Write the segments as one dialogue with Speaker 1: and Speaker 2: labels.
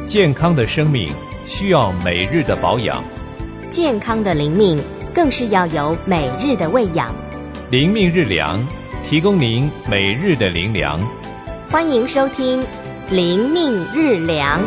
Speaker 1: 健康的生命需要每日的保养，
Speaker 2: 健康的灵命更是要有每日的喂养。
Speaker 1: 灵命日粮，提供您每日的灵粮。
Speaker 2: 欢迎收听灵命日粮。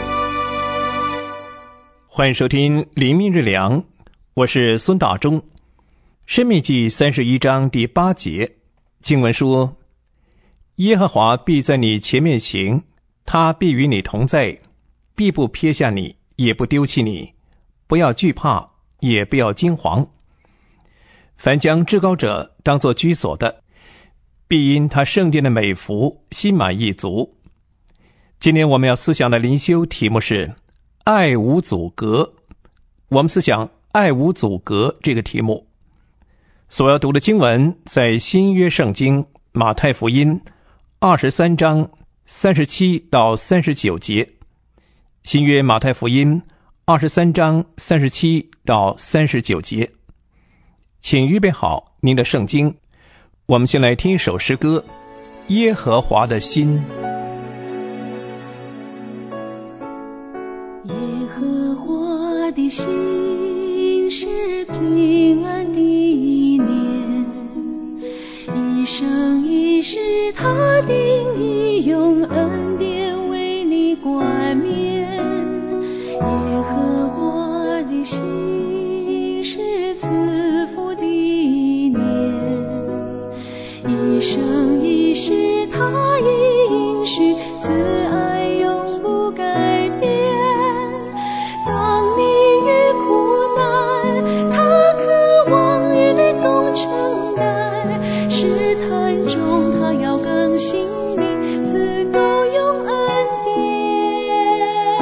Speaker 1: 欢迎收听灵命日粮，我是孙大中。申命记31章第8节，经文说：耶和华必在你前面行，他必与你同在，必不撇下你，也不丢弃你，不要惧怕，也不要惊惶。凡将至高者当作居所的，必因他圣殿的美福心满意足。今天我们要思想的灵修题目是爱无阻隔。我们思想爱无阻隔这个题目，所要读的经文在新约圣经马太福音23章37到39节。新约马太福音23章37到39节。请预备好您的圣经，我们先来听一首诗歌，耶和华的心。
Speaker 3: 耶和华的心是平安的念，一生一世他定义用恩典为你冠冕。耶和华的心是慈父的念，一生一世他应许慈爱永不改变。当你遇苦难，他渴望与你共承担，试探中他要更新你，赐够用恩典。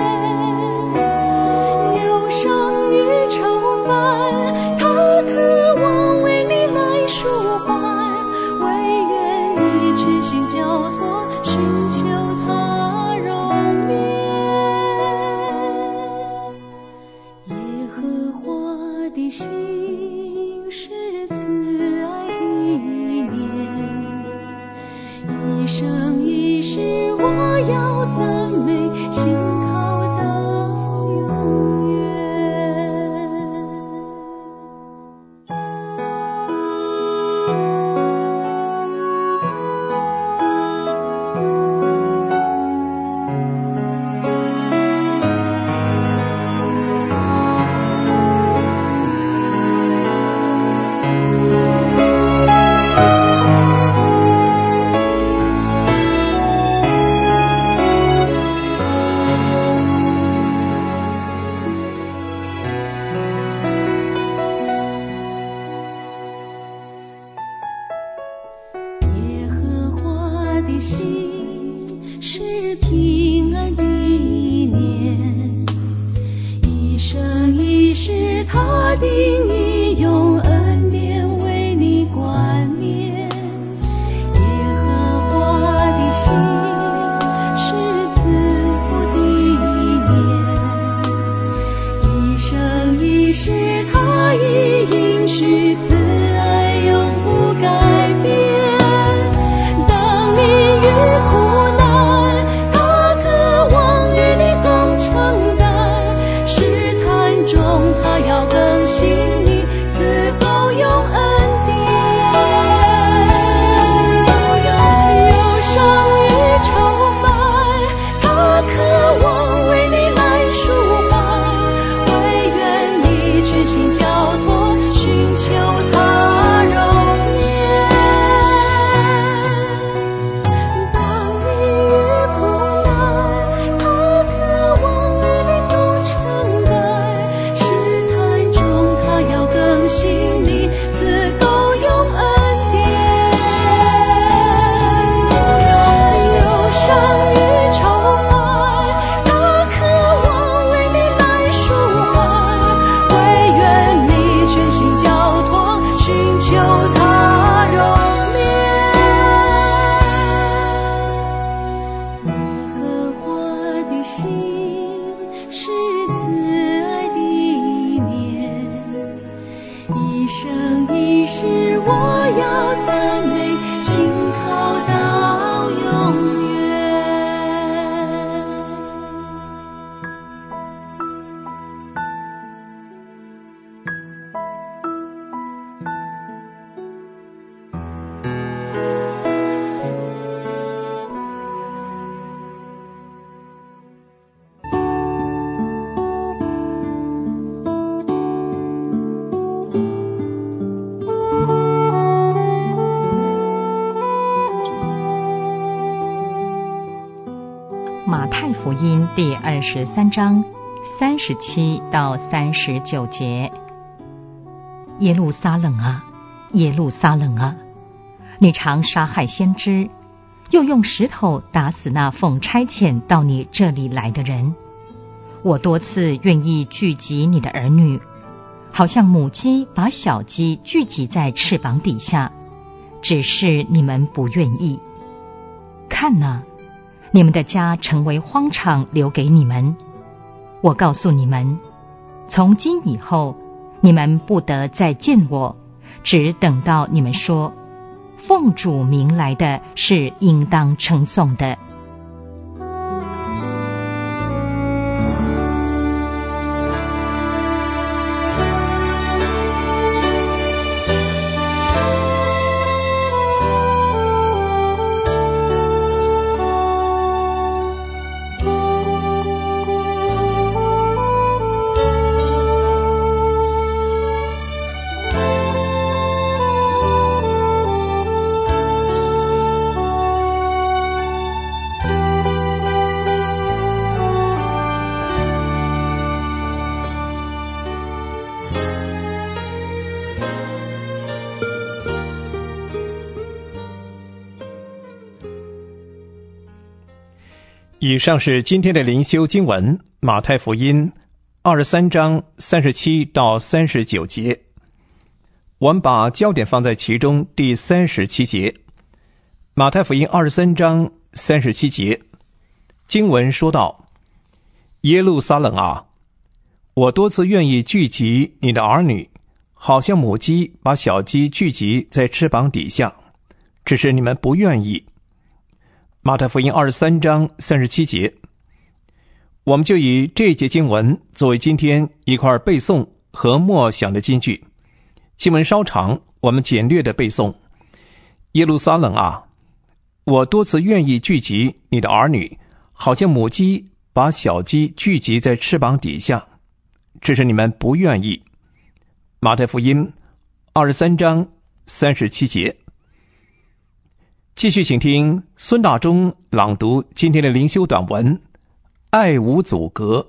Speaker 3: 忧伤与愁烦，他渴望为你来舒缓，唯愿你全心交托，寻求他容颜。耶和华的心是慈爱的念，一生一世我要赞美，信靠到永远。耶和华的心是平安的念，一生一世他定义用恩典为你冠冕。耶和华的心是慈父的念，一生一世他已应许慈爱永不改变。当你遇苦难，他渴望与你共承担，试探中他要更新你，
Speaker 4: 马太福音第23章37到39节。耶路撒冷啊，耶路撒冷啊，你常杀害先知，又用石头打死那奉差遣到你这里来的人。我多次愿意聚集你的儿女，好像母鸡把小鸡聚集在翅膀底下，只是你们不愿意。看哪，你们的家成为荒场，留给你们。我告诉你们，从今以后，你们不得再见我，只等到你们说，奉主名来的是应当称颂的。
Speaker 1: 以上是今天的灵修经文，马太福音23章37到39节。我们把焦点放在其中第37节。马太福音23章37节，经文说道：耶路撒冷啊，我多次愿意聚集你的儿女，好像母鸡把小鸡聚集在翅膀底下，只是你们不愿意。马太福音23章37节，我们就以这一节经文作为今天一块背诵和默想的金句。经文稍长，我们简略的背诵：耶路撒冷啊，我多次愿意聚集你的儿女，好像母鸡把小鸡聚集在翅膀底下，只是你们不愿意。马太福音23章37节。继续请听孙大中朗读今天的灵修短文《爱无阻隔》。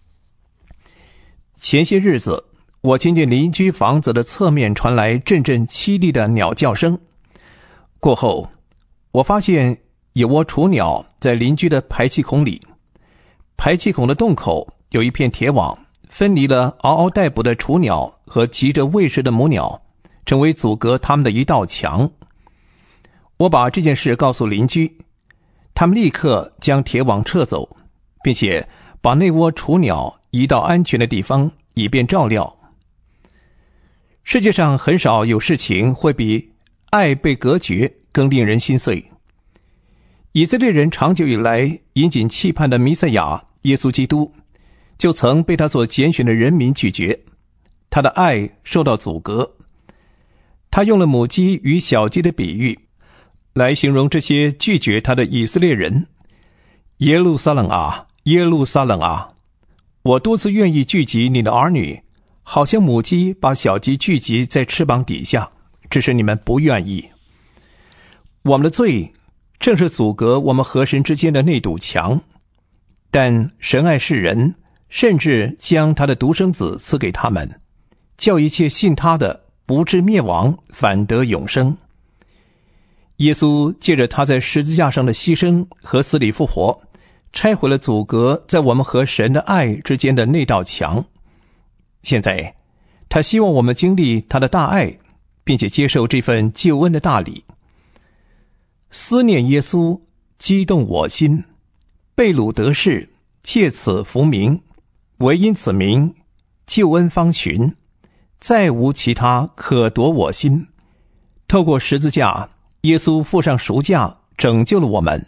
Speaker 1: 前些日子，我听见邻居房子的侧面传来阵阵凄厉的鸟叫声，过后我发现有窝雏鸟在邻居的排气孔里，排气孔的洞口有一片铁网，分离了嗷嗷待哺的雏鸟和急着喂食的母鸟，成为阻隔它们的一道墙。我把这件事告诉邻居，他们立刻将铁网撤走，并且把那窝雏鸟移到安全的地方，以便照料。世界上很少有事情会比爱被隔绝更令人心碎。以色列人长久以来引颈期盼的弥赛亚耶稣基督，就曾被他所拣选的人民拒绝，他的爱受到阻隔。他用了母鸡与小鸡的比喻来形容这些拒绝他的以色列人。耶路撒冷啊，耶路撒冷啊，我多次愿意聚集你的儿女，好像母鸡把小鸡聚集在翅膀底下，只是你们不愿意。我们的罪正是阻隔我们和神之间的那堵墙，但神爱世人，甚至将他的独生子赐给他们，叫一切信他的不至灭亡，反得永生。耶稣借着他在十字架上的牺牲和死里复活，拆毁了阻隔在我们和神的爱之间的那道墙。现在他希望我们经历他的大爱，并且接受这份救恩的大礼。思念耶稣激动我心，被掳得释，借此服名，唯因此名，救恩方寻，再无其他可夺我心。透过十字架，耶稣付上赎价，拯救了我们。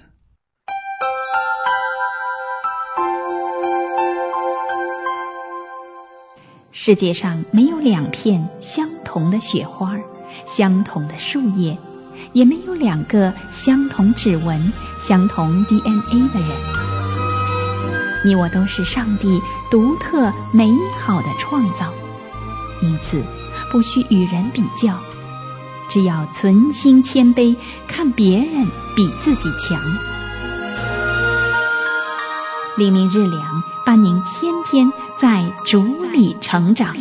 Speaker 5: 世界上没有两片相同的雪花，相同的树叶，也没有两个相同指纹、相同 DNA 的人。你我都是上帝独特美好的创造，因此不需与人比较，只要存心谦卑，看别人比自己强。 黎明日粮，伴您天天在主里成长。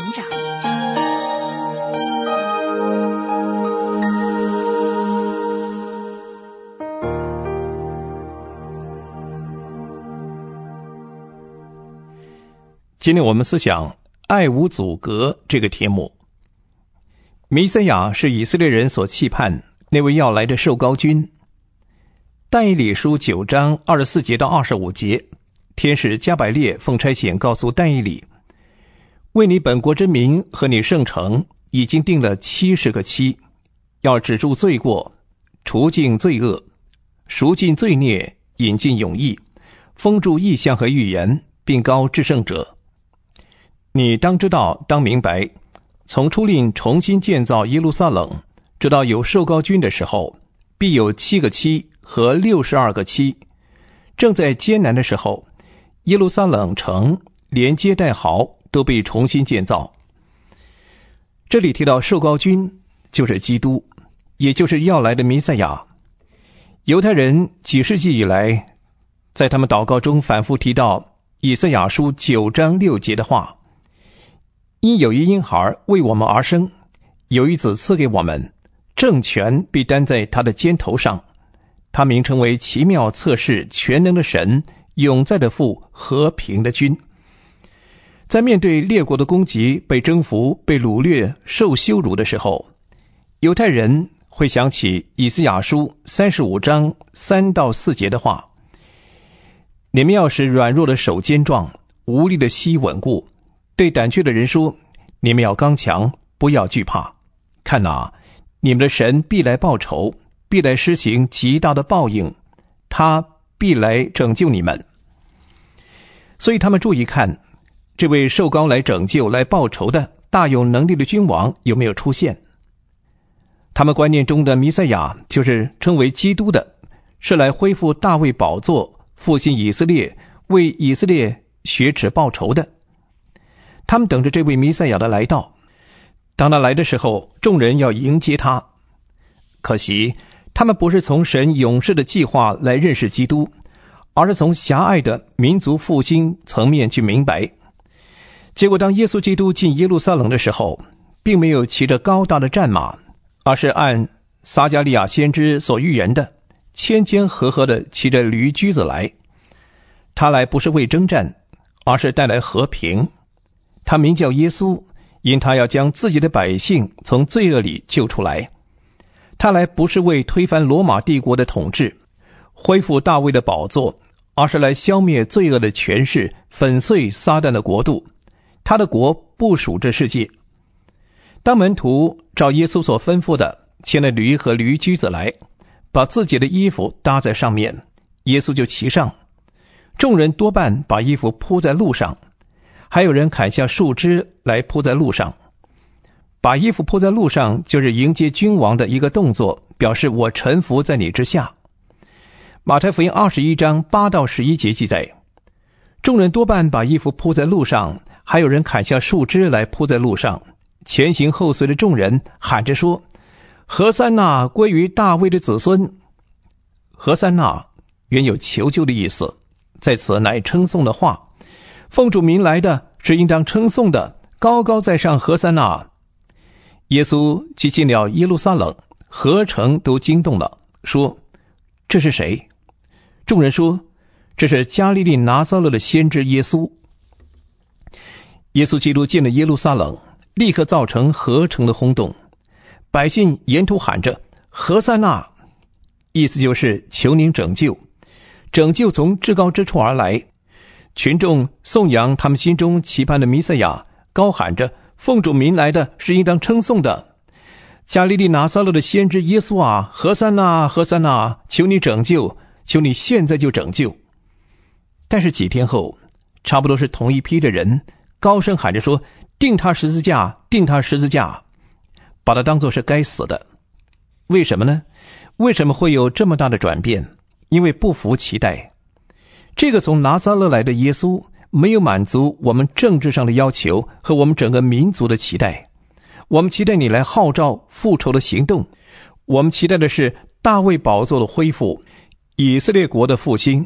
Speaker 1: 今天我们思想爱无阻隔这个题目。弥赛亚是以色列人所期盼那位要来的受膏君。但以理书9章24节到25节，天使加百列奉差遣告诉但以理，为你本国之民和你圣城已经定了70个期，要止住罪过，除尽罪恶，赎尽罪孽，引进永义，封住异象和预言，并膏至圣者。你当知道，当明白，从出令重新建造耶路撒冷，直到有受膏君的时候，必有7个期和62个期。正在艰难的时候，耶路撒冷城连街带壕都被重新建造。这里提到受膏君就是基督，也就是要来的弥赛亚。犹太人几世纪以来，在他们祷告中反复提到以赛亚书9章6节的话，因有一婴孩为我们而生，有一子赐给我们，政权必担在他的肩头上，他名称为奇妙测试全能的神，永在的父，和平的君。在面对列国的攻击，被征服，被掳掠，受羞辱的时候，犹太人会想起以赛亚书35章3到4节的话，你们要使软弱的手坚壮，无力的膝稳固，对胆怯的人说，你们要刚强，不要惧怕。看哪，你们的神必来报仇，必来施行极大的报应，他必来拯救你们。所以他们注意看，这位受膏来拯救、来报仇的大有能力的君王有没有出现。他们观念中的弥赛亚就是称为基督的，是来恢复大卫宝座，复兴以色列，为以色列雪耻报仇的。他们等着这位弥赛亚的来到，当他来的时候，众人要迎接他。可惜他们不是从神永世的计划来认识基督，而是从狭隘的民族复兴层面去明白。结果当耶稣基督进耶路撒冷的时候，并没有骑着高大的战马，而是按撒迦利亚先知所预言的，谦谦和和的骑着驴驹子来。他来不是为征战，而是带来和平。他名叫耶稣，因他要将自己的百姓从罪恶里救出来。他来不是为推翻罗马帝国的统治，恢复大卫的宝座，而是来消灭罪恶的权势，粉碎撒旦的国度。他的国不属这世界。当门徒照耶稣所吩咐的牵了驴和驴驹子来，把自己的衣服搭在上面，耶稣就骑上。众人多半把衣服铺在路上，还有人砍下树枝来铺在路上。把衣服铺在路上就是迎接君王的一个动作，表示我臣服在你之下。马太福音21章8到11节记载，众人多半把衣服铺在路上，还有人砍下树枝来铺在路上。前行后随的众人喊着说，和散那归于大卫的子孙。和散那原有求救的意思，在此乃称颂的话，奉主名来的是应当称颂的，高高在上和散那。耶稣既进了耶路撒冷，何城都惊动了，说，这是谁？众人说，这是加利利拿撒勒的先知耶稣。耶稣基督进了耶路撒冷，立刻造成何城的轰动，百姓沿途喊着和散那，意思就是求您拯救，拯救从至高之处而来。群众颂扬他们心中期盼的弥赛亚，高喊着，奉主名来的是应当称颂的，加利利拿撒勒的先知耶稣啊，和散那，和散那，求你拯救，求你现在就拯救。但是几天后，差不多是同一批的人高声喊着说，钉他十字架，钉他十字架，把他当作是该死的。为什么呢？为什么会有这么大的转变？因为不服期待。这个从拿撒勒来的耶稣没有满足我们政治上的要求和我们整个民族的期待。我们期待你来号召复仇的行动，我们期待的是大卫宝座的恢复，以色列国的复兴，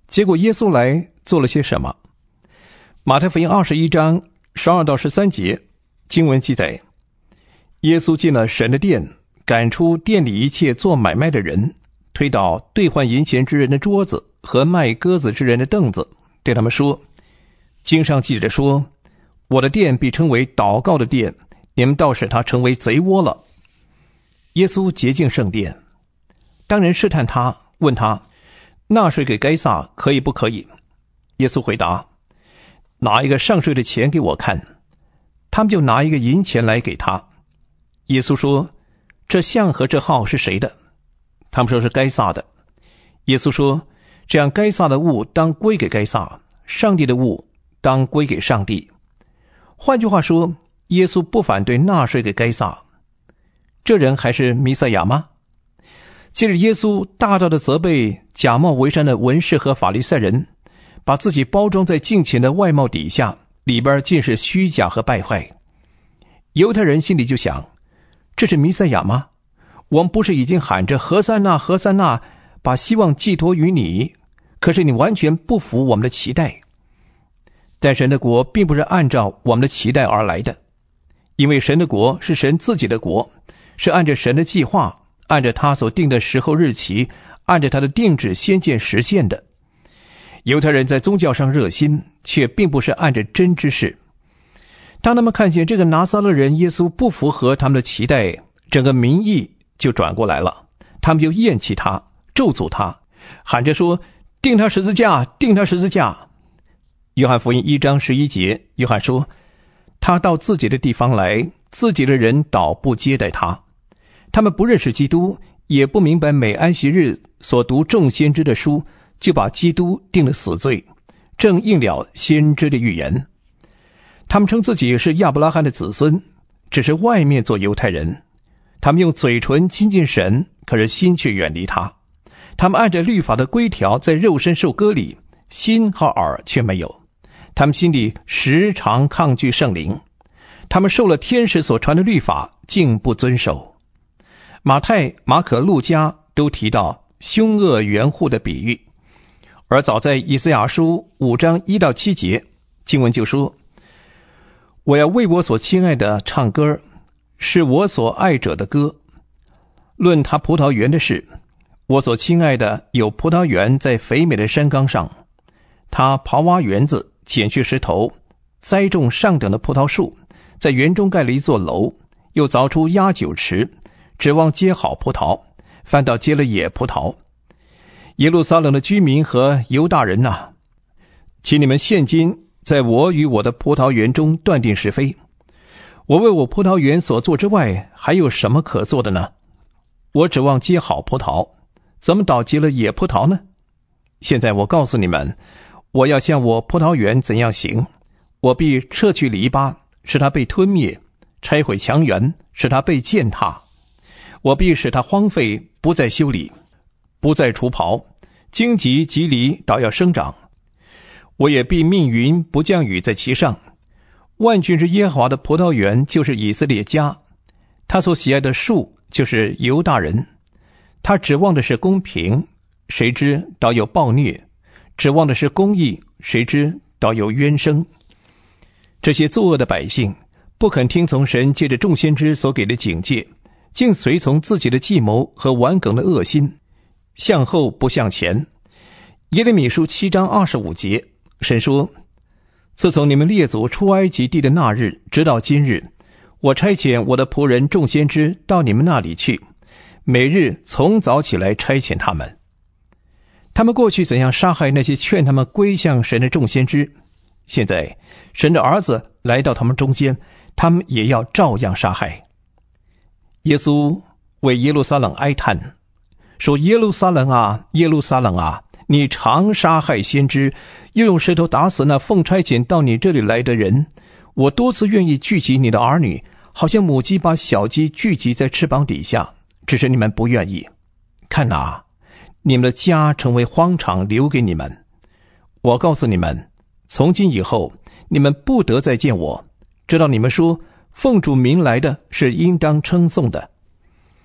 Speaker 1: 结果耶稣来做了些什么？马太福音21章12到13节，经文记载，耶稣进了神的殿，赶出店里一切做买卖的人，推倒兑换银钱之人的桌子和卖鸽子之人的凳子，对他们说，经上记着说，我的殿必称为祷告的殿，你们倒使它成为贼窝了。耶稣洁净圣殿。当人试探他，问他，纳税给该撒可以不可以？耶稣回答，拿一个上税的钱给我看。他们就拿一个银钱来给他。耶稣说，这像和这号是谁的？他们说是该撒的。耶稣说，这样该撒的物当归给该撒，上帝的物当归给上帝。换句话说，耶稣不反对纳税给该撒。这人还是弥赛亚吗？接着耶稣大大的责备假冒为善的文士和法利赛人，把自己包装在敬虔的外貌底下，里边尽是虚假和败坏。犹太人心里就想，这是弥赛亚吗？我们不是已经喊着何塞那何塞那，把希望寄托于你，可是你完全不符我们的期待。但神的国并不是按照我们的期待而来的，因为神的国是神自己的国，是按着神的计划，按着他所定的时候日期，按着他的定旨先见实现的。犹太人在宗教上热心，却并不是按着真之事。当他们看见这个拿撒勒人耶稣不符合他们的期待，整个民意就转过来了，他们就厌弃他，咒诅他，喊着说，钉他十字架，钉他十字架。约翰福音1章11节，约翰说，他到自己的地方来，自己的人倒不接待他。他们不认识基督，也不明白每安息日所读众先知的书，就把基督定了死罪，正应了先知的预言。他们称自己是亚伯拉罕的子孙，只是外面做犹太人。他们用嘴唇亲近神，可是心却远离他。他们按着律法的规条在肉身受割礼，心和耳却没有。他们心里时常抗拒圣灵。他们受了天使所传的律法，竟不遵守。马太、马可、路加都提到凶恶园户的比喻，而早在以赛亚书5章1到7节，经文就说，我要为我所亲爱的唱歌，是我所爱者的歌。论他葡萄园的事，我所亲爱的有葡萄园在肥美的山冈上，他刨挖园子，捡去石头，栽种上等的葡萄树，在园中盖了一座楼，又凿出压酒池，指望结好葡萄，反倒结了野葡萄。耶路撒冷的居民和犹大人哪，请你们现今在我与我的葡萄园中断定是非。我为我葡萄园所做之外，还有什么可做的呢？我指望结好葡萄，怎么倒结了野葡萄呢？现在我告诉你们，我要向我葡萄园怎样行，我必撤去篱笆，使它被吞灭，拆毁墙垣，使它被践踏。我必使它荒废，不再修理，不再除刨，荆棘棘藜倒要生长。我也必命云不降雨在其上。万军之耶和华的葡萄园就是以色列家，他所喜爱的树就是犹大人。他指望的是公平，谁知倒有暴虐；指望的是公义，谁知倒有冤声。这些作恶的百姓不肯听从神借着众先知所给的警戒，竟随从自己的计谋和顽梗的恶心，向后不向前。耶利米书7章25节，神说，自从你们列祖出埃及地的那日直到今日，我差遣我的仆人众先知到你们那里去，每日从早起来差遣他们。他们过去怎样杀害那些劝他们归向神的众先知，现在神的儿子来到他们中间，他们也要照样杀害。耶稣为耶路撒冷哀叹，说，耶路撒冷啊，耶路撒冷啊，你常杀害先知，又用石头打死那奉差遣到你这里来的人。我多次愿意聚集你的儿女，好像母鸡把小鸡聚集在翅膀底下，只是你们不愿意。看哪，你们的家成为荒场，留给你们。我告诉你们，从今以后，你们不得再见我，直到你们说，奉主名来的是应当称颂的。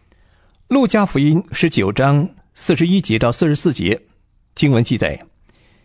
Speaker 1: 路加福音19章41节到44节，经文记载，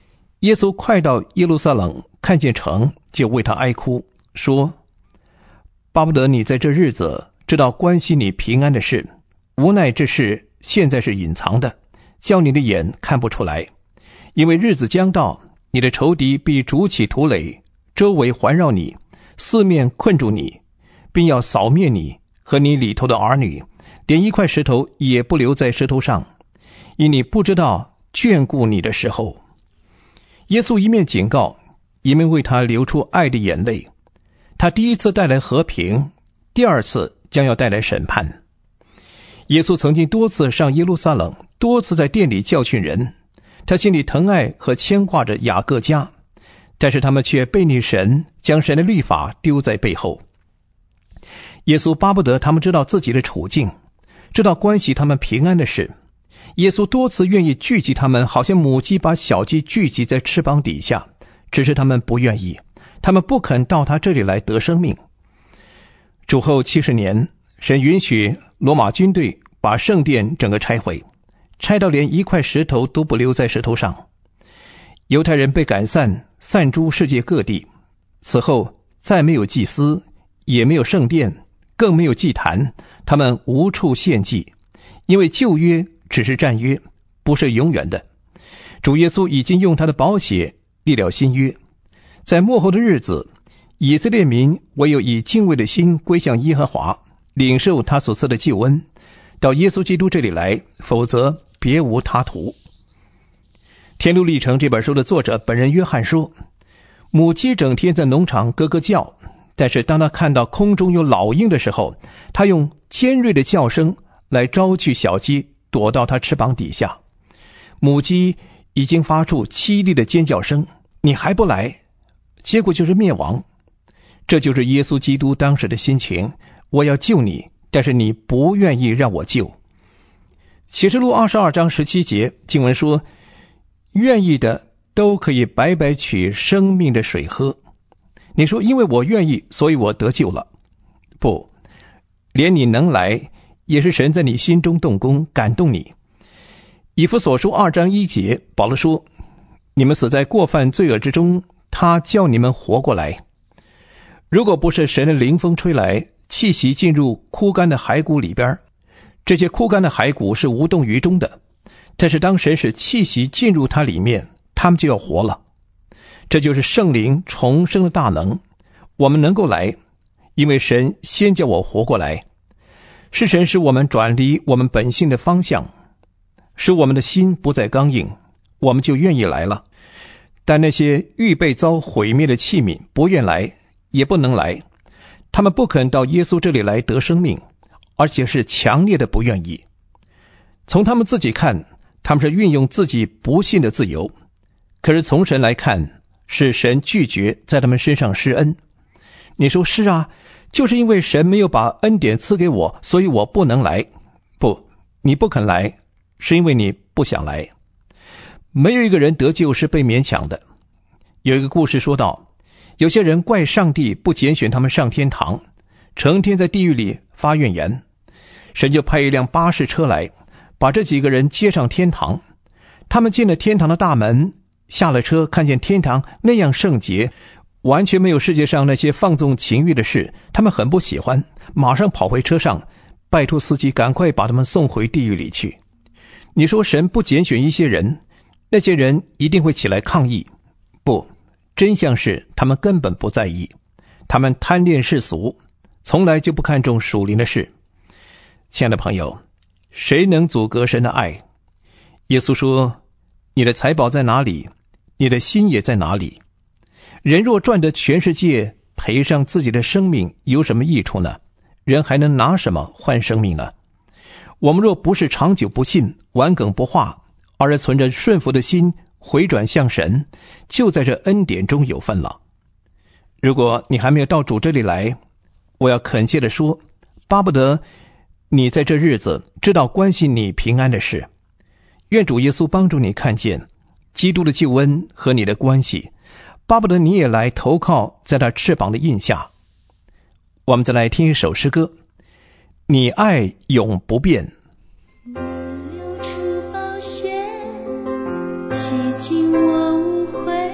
Speaker 1: 耶稣快到耶路撒冷，看见城，就为他哀哭，说：巴不得你在这日子知道关系你平安的事，无奈这事现在是隐藏的，叫你的眼看不出来。因为日子将到，你的仇敌必筑起土垒，周围环绕你，四面困住你，并要扫灭你和你里头的儿女，连一块石头也不留在石头上，因你不知道眷顾你的时候。耶稣一面警告，一面为他流出爱的眼泪。他第一次带来和平，第二次将要带来审判。耶稣曾经多次上耶路撒冷，多次在殿里教训人，他心里疼爱和牵挂着雅各家，但是他们却背逆神，将神的律法丢在背后。耶稣巴不得他们知道自己的处境，知道关系他们平安的事。耶稣多次愿意聚集他们，好像母鸡把小鸡聚集在翅膀底下，只是他们不愿意，他们不肯到他这里来得生命。主后70年，神允许罗马军队把圣殿整个拆毁，拆到连一块石头都不留在石头上。犹太人被赶散，散诸世界各地。此后再没有祭司，也没有圣殿，更没有祭坛，他们无处献祭，因为旧约只是战约，不是永远的。主耶稣已经用他的宝血立了新约。在末后的日子，以色列民唯有以敬畏的心归向耶和华，领受他所赐的救恩，到耶稣基督这里来，否则别无他途。天路历程这本书的作者本人约翰说，母鸡整天在农场咯咯叫，但是当他看到空中有老鹰的时候，他用尖锐的叫声来招聚小鸡躲到他翅膀底下。母鸡已经发出凄厉的尖叫声，你还不来，结果就是灭亡。这就是耶稣基督当时的心情，我要救你，但是你不愿意让我救。启示录22章17节经文说，愿意的都可以白白取生命的水喝。你说因为我愿意，所以我得救了。不，连你能来也是神在你心中动工，感动你。以弗所书2章1节保罗说，你们死在过犯罪恶之中，他叫你们活过来。如果不是神的灵风吹来，气息进入枯干的骸骨里边，这些枯干的骸骨是无动于衷的，但是当神使气息进入它里面，他们就要活了。这就是圣灵重生的大能。我们能够来，因为神先叫我活过来。是神使我们转离我们本性的方向，使我们的心不再刚硬，我们就愿意来了。但那些预备遭毁灭的器皿不愿来，也不能来，他们不肯到耶稣这里来得生命，而且是强烈的不愿意。从他们自己看，他们是运用自己不信的自由，可是从神来看，是神拒绝在他们身上施恩。你说是啊，就是因为神没有把恩典赐给我，所以我不能来。不，你不肯来，是因为你不想来。没有一个人得救是被勉强的。有一个故事说到，有些人怪上帝不拣选他们上天堂，成天在地狱里发怨言。神就派一辆巴士车来，把这几个人接上天堂。他们进了天堂的大门，下了车，看见天堂那样圣洁，完全没有世界上那些放纵情欲的事，他们很不喜欢，马上跑回车上，拜托司机赶快把他们送回地狱里去。你说神不拣选一些人，那些人一定会起来抗议。不，真相是他们根本不在意，他们贪恋世俗，从来就不看重属灵的事。亲爱的朋友，谁能阻隔神的爱？耶稣说，你的财宝在哪里，你的心也在哪里。人若赚得全世界，赔上自己的生命，有什么益处呢？人还能拿什么换生命呢？我们若不是长久不信，顽梗不化，而是存着顺服的心回转向神，就在这恩典中有份了。如果你还没有到主这里来，我要恳切地说，巴不得你在这日子知道关系你平安的事。愿主耶稣帮助你看见基督的救恩和你的关系，巴不得你也来投靠在他翅膀的印下。我们再来听一首诗歌，你爱永不变。
Speaker 3: 流出宝血，洗净我污秽，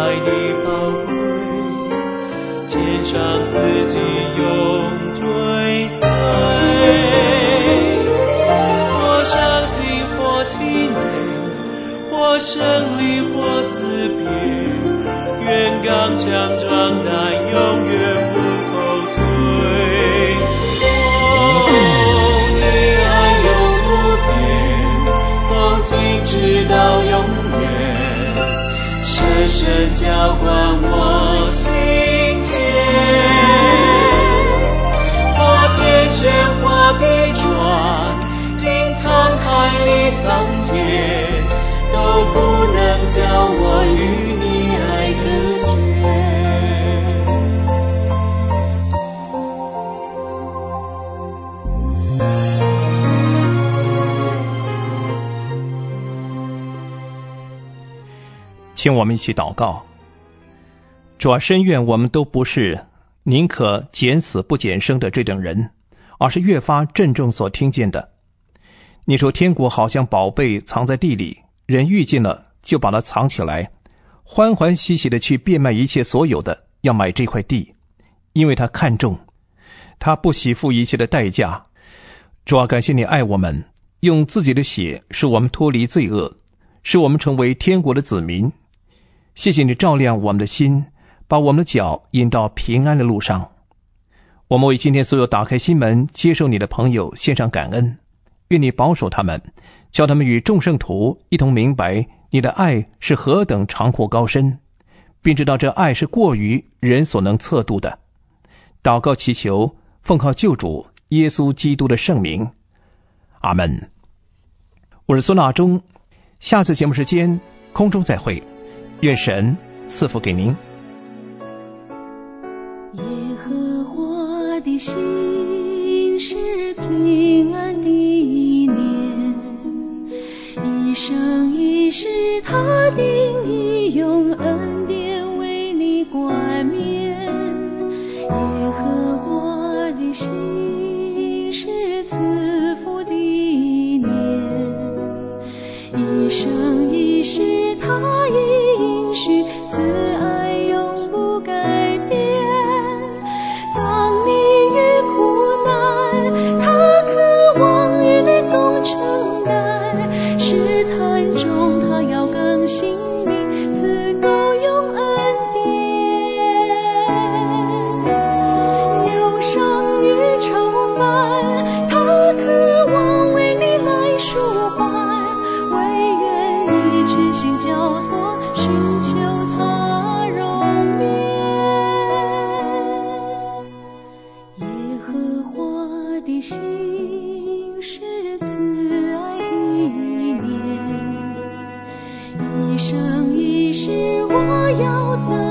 Speaker 6: 爱的宝贵，献上自己永追随。或伤心或气馁，或胜利或死别，愿刚强壮胆，永远不后退。你爱永不变，从今直到永远，深深浇灌我心田。花天鲜花必转，惊叹海里桑田，都不能叫我与你爱隔绝。
Speaker 1: 请我们一起祷告。主啊，深愿我们都不是宁可减死不减生的这等人，而是越发郑重所听见的。你说天国好像宝贝藏在地里，人遇见了就把它藏起来，欢欢喜喜的去变卖一切所有的，要买这块地，因为他看重，他不惜付一切的代价。主啊，感谢你爱我们，用自己的血使我们脱离罪恶，使我们成为天国的子民。谢谢你照亮我们的心，把我们的脚引到平安的路上。我们为今天所有打开心门接受你的朋友献上感恩，愿你保守他们，叫他们与众圣徒一同明白你的爱是何等长阔高深，并知道这爱是过于人所能测度的。祷告祈求，奉靠救主耶稣基督的圣名，阿们。我是孙大中，下次节目时间空中再会，愿神赐福给您。
Speaker 3: 耶和华的心是平安的念，一生一世他定义用恩典为你冠冕。耶和华的心是赐福的念，一生一世他应许慈爱永不改变。当你遇苦难，他渴望与你共承担，试探中他要更新你，赐够用恩典。忧伤与愁烦，他渴望为你来舒缓，唯愿你全心交托，寻求他容面。耶和华的心是慈爱的念，一生一世我要在